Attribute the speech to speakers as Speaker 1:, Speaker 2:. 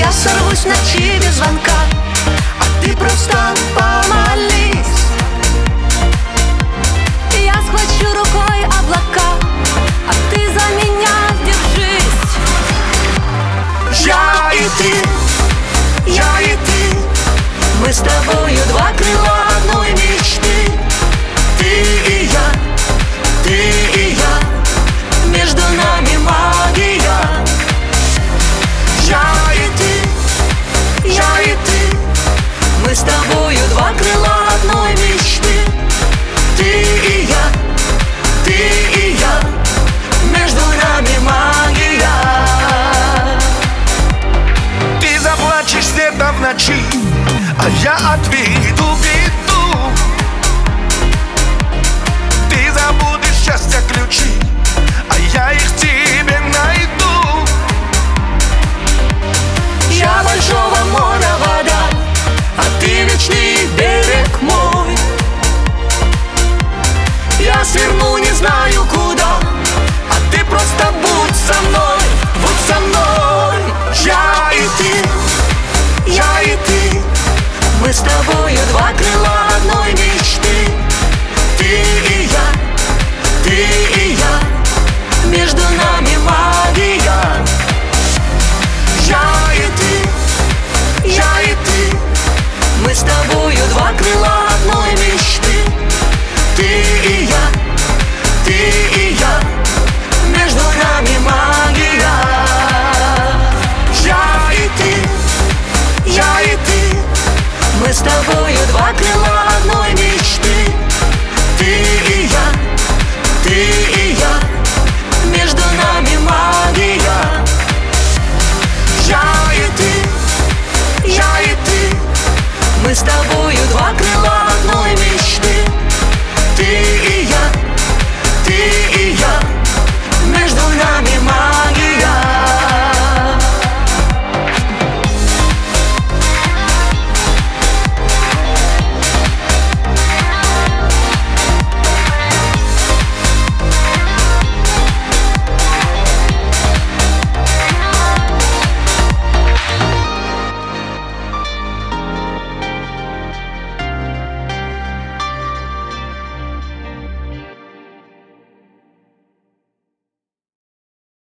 Speaker 1: Я сорвусь в ночи без звонка, а ты просто помолись. Я схвачу рукой облака, а ты за меня держись. Я и ты, мы с тобою два крыла одной мечты. Ты и я, между нами магия. Я и ты, мы с тобою два крыла одной мечты. Ты и я, между нами магия.
Speaker 2: Ты заплачешь где-то в ночи, а я отведу беду. Ты забудешь счастья ключи, а я их тебе найду.
Speaker 1: Я большого моря вода, а ты вечный берег мой. Я сверну не знаю куда, а ты просто будь со мной, будь со мной. Я и ты, мы с тобою два крыла одной мечты. Ты и я, между нами магия. Я и ты, мы с тобою два крыла одной мечты. Ты и я, между нами магия. Я и ты, мы с тобою два крыла одной